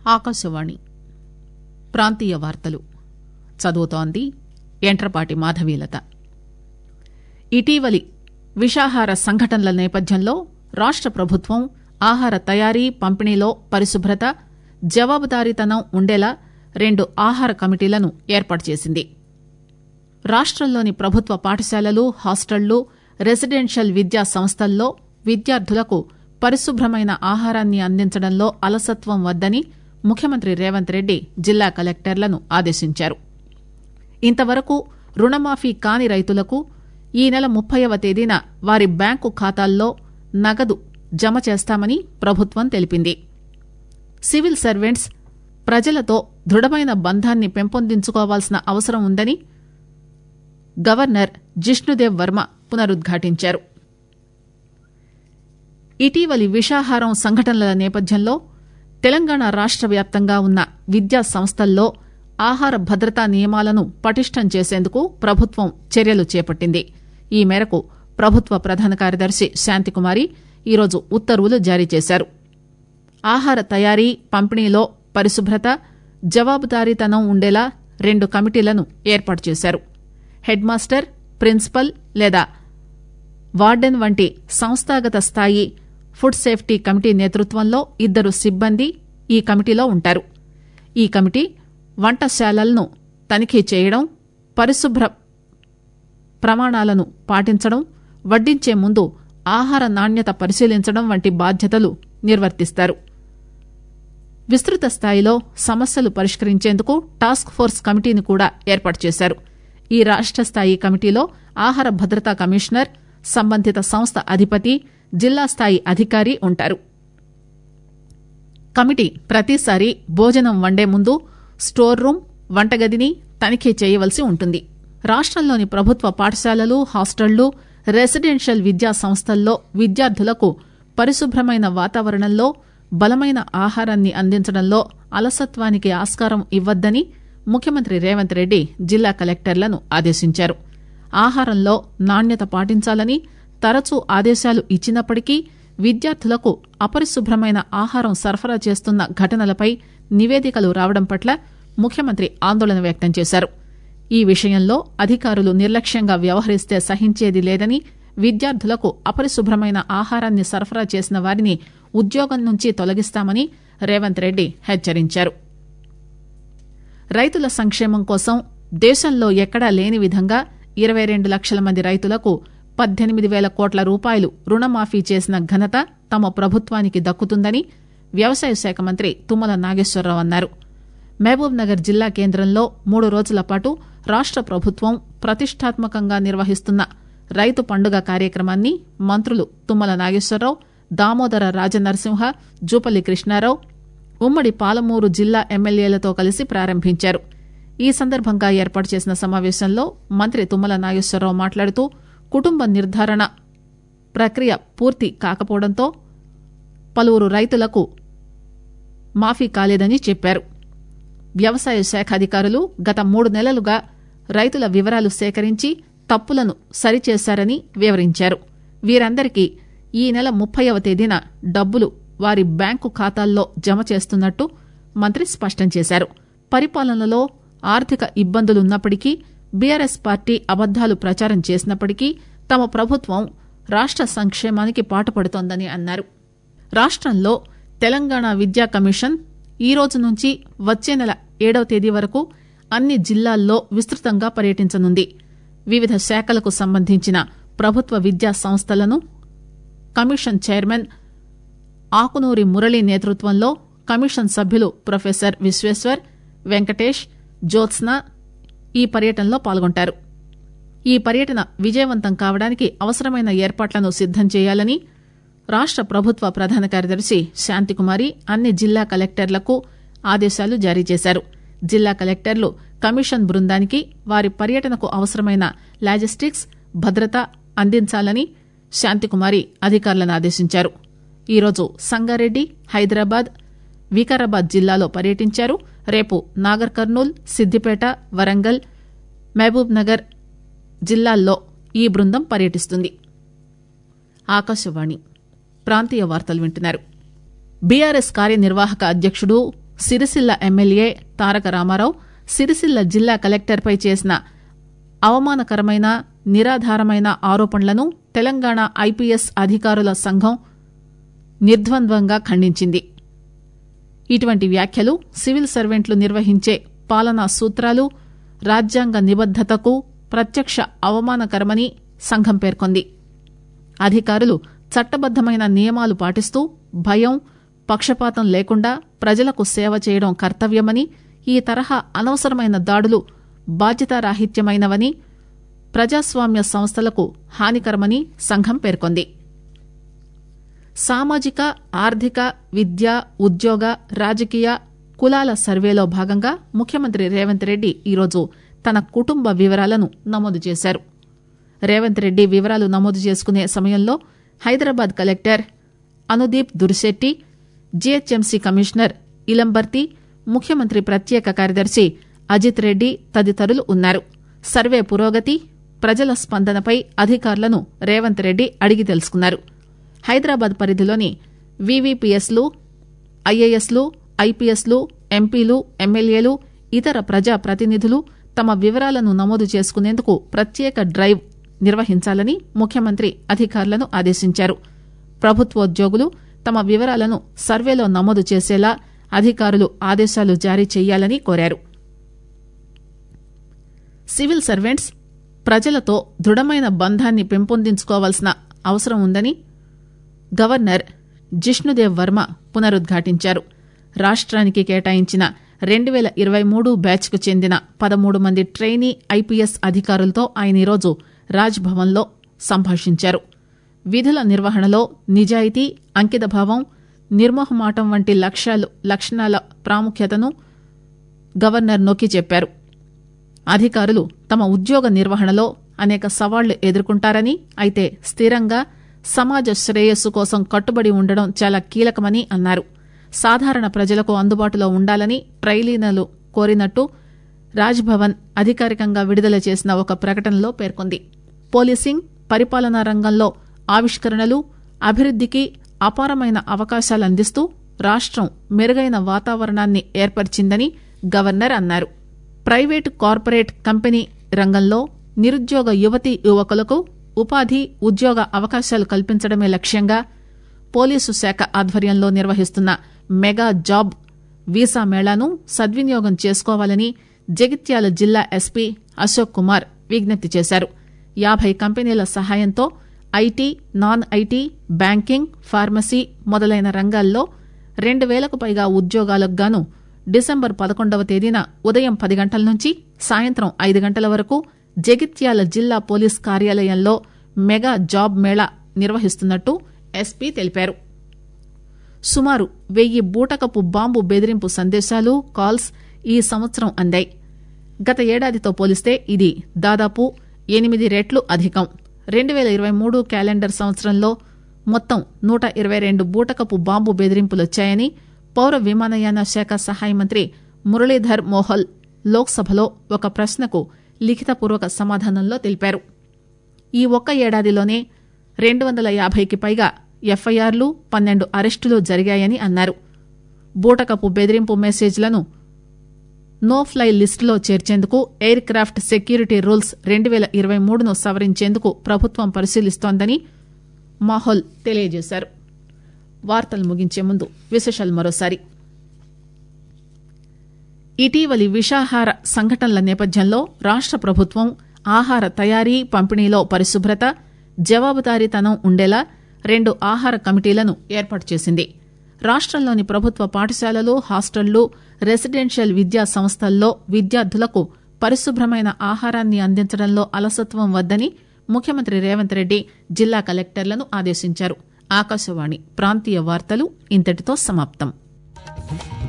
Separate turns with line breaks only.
ఆకాశవాణి ప్రాంతీయ వార్తలు చదువుతోంది యంట్రపాటి మాధవీలత. ఇటీవలి విషాహార సంఘటనల నేపథ్యంలో రాష్ట ప్రభుత్వం ఆహార తయారీ పంపిణీలో పరిశుభ్రత, జవాబుదారీతనం ఉండేలా 2 ఆహార కమిటీలను ఏర్పాటు చేసింది. రాష్టంలోని ప్రభుత్వ పాఠశాలలు, హాస్టళ్లు, రెసిడెన్షియల్ విద్యా సంస్థల్లో విద్యార్థులకు పరిశుభ్రమైన ఆహారాన్ని అందించడంలో అలసత్వం వద్దని ముఖ్యమంత్రి రేవంత్ రెడ్డి జిల్లా కలెక్టర్లను ఆదేశించారు. ఇంతవరకు రుణమాఫీ కాని రైతులకు ఈ నెల 30వ తేదీన వారి బ్యాంకు ఖాతాల్లో నగదు జమ చేస్తామని ప్రభుత్వం తెలిపింది. సివిల్ సర్వెంట్స్ ప్రజలతో దృఢమైన బంధాన్ని పెంపొందించుకోవాల్సిన అవసరం ఉందని గవర్నర్ జిష్ణుదేవ్ వర్మ పునరుద్ఘాటించారు. ఇటీవలి విషాహారం సంఘటనల నేపథ్యంలో తెలంగాణ రాష్ట వ్యాప్తంగా ఉన్న విద్యా సంస్థల్లో ఆహార భద్రతా నియమాలను పటిష్టం చేసేందుకు ప్రభుత్వం చర్యలు చేపట్టింది. ఈ మేరకు ప్రభుత్వ ప్రధాన కార్యదర్శి శాంతికుమారి ఈరోజు ఉత్తర్వులు జారీ చేశారు. ఆహార తయారీ పంపిణీలో పరిశుభ్రత, జవాబుదారీతనం ఉండేలా 2 కమిటీలను ఏర్పాటు చేశారు. హెడ్ మాస్టర్, ప్రిన్సిపల్ లేదా వార్డెన్ వంటి సంస్థాగత స్థాయి ఫుడ్ సేఫ్టీ కమిటీ నేతృత్వంలో 2 సిబ్బంది ఈ కమిటీలో ఉంటారు. ఈ కమిటీ వంటశాలలను తనిఖీ చేయడం, పరిశుభ్ర ప్రమాణాలను పాటించడం, వడ్డించే ముందు ఆహార నాణ్యత పరిశీలించడం వంటి బాధ్యతలు నిర్వర్తిస్తారు. విస్తృత స్థాయిలో సమస్యలు పరిష్కరించేందుకు టాస్క్ ఫోర్స్ కమిటీని కూడా ఏర్పాటు చేశారు. ఈ రాష్ట స్థాయి కమిటీలో ఆహార భద్రతా కమిషనర్, సంబంధిత సంస్థ అధిపతి, జిల్లా స్థాయి అధికారి ఉంటారు. కమిటీ ప్రతిసారి భోజనం వండే ముందు స్టోర్ రూమ్, వంటగదిని తనిఖీ చేయవలసి ఉంటుంది. రాష్టంలోని ప్రభుత్వ పాఠశాలలు, హాస్టళ్లు, రెసిడెన్షియల్ విద్యా సంస్థల్లో విద్యార్థులకు పరిశుభ్రమైన వాతావరణంలో బలమైన ఆహారాన్ని అందించడంలో అలసత్వానికి ఆస్కారం ఇవ్వద్దని ముఖ్యమంత్రి రేవంత్ రెడ్డి జిల్లా కలెక్టర్లను ఆదేశించారు. ఆహారంలో నాణ్యత పాటించాలని తరచూ ఆదేశాలు ఇచ్చినప్పటికీ విద్యార్థులకు అపరిశుభ్రమైన ఆహారం సరఫరా చేస్తున్న ఘటనలపై నివేదికలు రావడం పట్ల ముఖ్యమంత్రి ఆందోళన వ్యక్తం చేశారు. ఈ విషయంలో అధికారులు నిర్లక్ష్యంగా వ్యవహరిస్తే సహించేది లేదని, విద్యార్థులకు అపరిశుభ్రమైన ఆహారాన్ని సరఫరా చేసిన వారిని ఉద్యోగం నుంచి తొలగిస్తామని రేవంత్ రెడ్డి హెచ్చరించారు. రైతుల సంక్షేమం కోసం దేశంలో ఎక్కడా లేని విధంగా 22 లక్షల మంది రైతులకు 18,000 కోట్ల రూపాయలు రుణమాఫీ చేసిన ఘనత తమ ప్రభుత్వానికి దక్కుతుందని వ్యవసాయ శాఖ మంత్రి తుమ్మల నాగేశ్వరరావు అన్నారు. మహబూబ్ నగర్ జిల్లా కేంద్రంలో 3 రోజుల పాటు రాష్ట ప్రభుత్వం ప్రతిష్టాత్మకంగా నిర్వహిస్తున్న రైతు పండుగ కార్యక్రమాన్ని మంత్రులు తుమ్మల నాగేశ్వరరావు, దామోదర రాజనరసింహ, జూపల్లి కృష్ణారావు ఉమ్మడి పాలమూరు జిల్లా ఎమ్మెల్యేలతో కలిసి ప్రారంభించారు. ఈ సందర్భంగా ఏర్పాటు చేసిన సమావేశంలో మంత్రి తుమ్మల నాగేశ్వరరావు మాట్లాడుతూ కుటుంబ నిర్ధారణ ప్రక్రియ పూర్తి కాకపోవడంతో పలువురు రైతులకు మాఫీ కాలేదని చెప్పారు. వ్యవసాయ శాఖ అధికారులు గత 3 నెలలుగా రైతుల వివరాలు సేకరించి తప్పులను సరిచేశారని వివరించారు. వీరందరికీ ఈ నెల 30వ తేదీన డబ్బులు వారి బ్యాంకు ఖాతాల్లో జమ చేస్తున్నట్టు మంత్రి స్పష్టం చేశారు. పరిపాలనలో ఆర్థిక ఇబ్బందులున్నప్పటికీ, బీఆర్ఎస్ పార్టీ అబద్దాలు ప్రచారం చేసినప్పటికీ తమ ప్రభుత్వం రాష్ట సంక్షేమానికి పాటుపడుతోందని అన్నారు. రాష్టంలో తెలంగాణ విద్యా కమిషన్ ఈ రోజు నుంచి వచ్చే నెల 7వ తేదీ వరకు అన్ని జిల్లాల్లో విస్తృతంగా పర్యటించనుంది. వివిధ శాఖలకు సంబంధించిన ప్రభుత్వ విద్యా సంస్థలను కమిషన్ చైర్మన్ ఆకునూరి మురళి నేతృత్వంలో కమిషన్ సభ్యులు ప్రొఫెసర్ విశ్వేశ్వర్, వెంకటేష్, జ్యోత్స్న ఈ పర్యటనలో పాల్గొంటారు. ఈ పర్యటన విజయవంతం కావడానికి అవసరమైన ఏర్పాట్లను సిద్దం చేయాలని రాష్ట ప్రభుత్వ ప్రధాన కార్యదర్శి శాంతికుమారి అన్ని జిల్లా కలెక్టర్లకు ఆదేశాలు జారీ చేశారు. జిల్లా కలెక్టర్లు కమిషన్ బృందానికి వారి పర్యటనకు అవసరమైన లాజిస్టిక్స్, భద్రత అందించాలని శాంతికుమారి అధికారులను ఆదేశించారు. ఈరోజు సంగారెడ్డి, హైదరాబాద్, వికారాబాద్ జిల్లాలో పర్యటించారు. రేపు నాగర్ కర్నూల్, సిద్దిపేట, వరంగల్, మహబూబ్ నగర్ జిల్లాల్లో ఈ బృందం పర్యటిస్తుంది. ఆకాశవాణి ప్రాంతీయ వార్తలు వింటున్నారు. బీఆర్ఎస్ కార్యనిర్వాహక అధ్యక్షుడు సిరిసిల్ల ఎమ్మెల్యే తారక రామారావు సిరిసిల్ల జిల్లా కలెక్టర్పై చేసిన అవమానకరమైన నిరాధారమైన ఆరోపణలను తెలంగాణ ఐపీఎస్ అధికారుల సంఘం నిర్ద్వంద్వంగా ఖండించింది. ఇటువంటి వ్యాఖ్యలు సివిల్ సర్వెంట్లు నిర్వహించే పాలనా సూత్రాలు, రాజ్యాంగ నిబద్దతకు ప్రత్యక్ష అవమానకరమని సంఘం పేర్కొంది. అధికారులు చట్టబద్దమైన నియమాలు పాటిస్తూ భయం, పక్షపాతం లేకుండా ప్రజలకు సేవ చేయడం కర్తవ్యమని, ఈ తరహా అనవసరమైన దాడులు బాధ్యతారాహిత్యమైనవని, ప్రజాస్వామ్య సంస్థలకు హానికరమని సంఘం పేర్కొంది. సామాజిక, ఆర్థిక, విద్య, ఉద్యోగ, రాజకీయ, కులాల సర్వేలో భాగంగా ముఖ్యమంత్రి రేవంత్ రెడ్డి ఈరోజు తన కుటుంబ వివరాలను నమోదు చేశారు. రేవంత్ రెడ్డి వివరాలు నమోదు చేసుకునే సమయంలో Hyderabad collector Anudeep Durishetty, GHMC commissioner Ilambarthi, ముఖ్యమంత్రి ప్రత్యేక కార్యదర్శి అజిత్ రెడ్డి తదితరులు ఉన్నారు. సర్వే పురోగతి, ప్రజల స్పందనపై అధికారులను రేవంత్ రెడ్డి అడిగి తెలుసుకున్నారు. హైదరాబాద్ పరిధిలోని వీవీపీఎస్లు, ఐఏఎస్లు, ఐపీఎస్లు, ఎంపీలు, ఎమ్మెల్యేలు, ఇతర ప్రజా ప్రతినిధులు తమ వివరాలను నమోదు చేసుకునేందుకు ప్రత్యేక డ్రైవ్ నిర్వహించాలని ముఖ్యమంత్రి అధికారులను ఆదేశించారు. ప్రభుత్వోద్యోగులు తమ వివరాలను సర్వేలో నమోదు చేసేలా అధికారులు ఆదేశాలు జారీ చేయాలని కోరారు. సివిల్ సర్వెంట్స్ ప్రజలతో దృఢమైన బంధాన్ని పెంపొందించుకోవాల్సిన అవసరం ఉందని గవర్నర్ జిష్ణుదేవ్ వర్మ పునరుద్ఘాటించారు. రాష్ట్రానికి కేటాయించిన 2023 బ్యాచ్కు చెందిన 13 మంది ట్రైనీ ఐపీఎస్ అధికారులతో ఆయన ఈరోజు రాజ్భవన్లో సంభాషించారు. విధుల నిర్వహణలో నిజాయితీ, అంకితభావం, నిర్మోహమాటం వంటి లక్షణాల ప్రాముఖ్యతను గవర్నర్ నొక్కి చెప్పారు. అధికారులు తమ ఉద్యోగ నిర్వహణలో అనేక సవాళ్లు ఎదుర్కొంటారని, అయితే స్థిరంగా సమాజ శ్రేయస్సు కోసం కట్టుబడి ఉండడం చాలా కీలకమని అన్నారు. సాధారణ ప్రజలకు అందుబాటులో ఉండాలని ట్రైలీనలు కోరినట్టు రాజ్భవన్ అధికారికంగా విడుదల చేసిన ఒక ప్రకటనలో పేర్కొంది. పోలీసింగ్, పరిపాలనా రంగంలో ఆవిష్కరణలు, అభివృద్దికి అపారమైన అవకాశాలు అందిస్తూ రాష్ట్రం మెరుగైన వాతావరణాన్ని ఏర్పరిచిందని గవర్నర్ అన్నారు. ప్రైవేటు, కార్పొరేట్ కంపెనీ రంగంలో నిరుద్యోగ యువతీ యువకులకు ఉపాధి, ఉద్యోగ అవకాశాలు కల్పించడమే లక్ష్యంగా పోలీసు శాఖ ఆధ్వర్యంలో నిర్వహిస్తున్న మెగా జాబ్ వీసా మేళాను సద్వినియోగం చేసుకోవాలని జగిత్యాల జిల్లా ఎస్పీ అశోక్ కుమార్ విజ్ఞప్తి చేశారు. 50 కంపెనీల సహాయంతో IT, non IT, banking, pharmacy మొదలైన రంగాల్లో 2000కు పైగా ఉద్యోగాలకు గాను డిసెంబర్ 11వ తేదీన ఉదయం 10 గంటల నుంచి సాయంత్రం 5 గంటల వరకు జగిత్యాల జిల్లా పోలీస్ కార్యాలయంలో మెగా జాబ్ మేళా నిర్వహిస్తున్నట్టు ఎస్పీ తెలిపారు. సుమారు 1000 బూటకపు బాంబు బెదిరింపు సందేశాలు, కాల్స్ ఈ సంవత్సరం అందాయి. గత ఏడాదితో పోలిస్తే ఇది దాదాపు 8 రెట్లు అధికం. 2023 క్యాలెండర్ సంవత్సరంలో మొత్తం 122 బూటకపు బాంబు బెదిరింపులొచ్చాయని పౌర విమానయాన శాఖ సహాయ మంత్రి మురళీధర్ మోహల్ లోక్సభలో ఒక ప్రశ్నకు లిఖితపూర్వక సమాధానంలో తెలిపారు. ఈ ఒక్క ఏడాదిలోనే 250కి పైగా ఎఫ్ఐఆర్లు, 12 అరెస్టులు జరిగాయని అన్నారు. బూటకపు బెదిరింపు మెసేజ్లను నో ఫ్లై లిస్టులో చేర్చేందుకు ఎయిర్ క్రాఫ్ట్ సెక్యూరిటీ రూల్స్ 2023ను సవరించేందుకు ప్రభుత్వం పరిశీలిస్తోందని మాహోల్ తెలియజేశారు. వార్తలు ముగించే ముందు విశేషాలు మరోసారి. ఇటీవలి విషాహార సంఘటనల నేపథ్యంలో రాష్ట్ర ప్రభుత్వం ఆహార తయారీ, పంపిణీలో పరిశుభ్రత, జవాబుదారీతనం ఉండేలా 2 ఆహార కమిటీలను ఏర్పాటు చేసింది. రాష్ట్రంలోని ప్రభుత్వ పాఠశాలలు, హాస్టళ్లు, రెసిడెన్షియల్ విద్యా సంస్థల్లో విద్యార్థులకు పరిశుభ్రమైన ఆహారాన్ని అందించడంలో అలసత్వం వద్దని ముఖ్యమంత్రి రేవంత్ రెడ్డి జిల్లా కలెక్టర్లను ఆదేశించారు. ఆకాశవాణి ప్రాంతీయ వార్తలు ఇంతటితో సమాప్తం.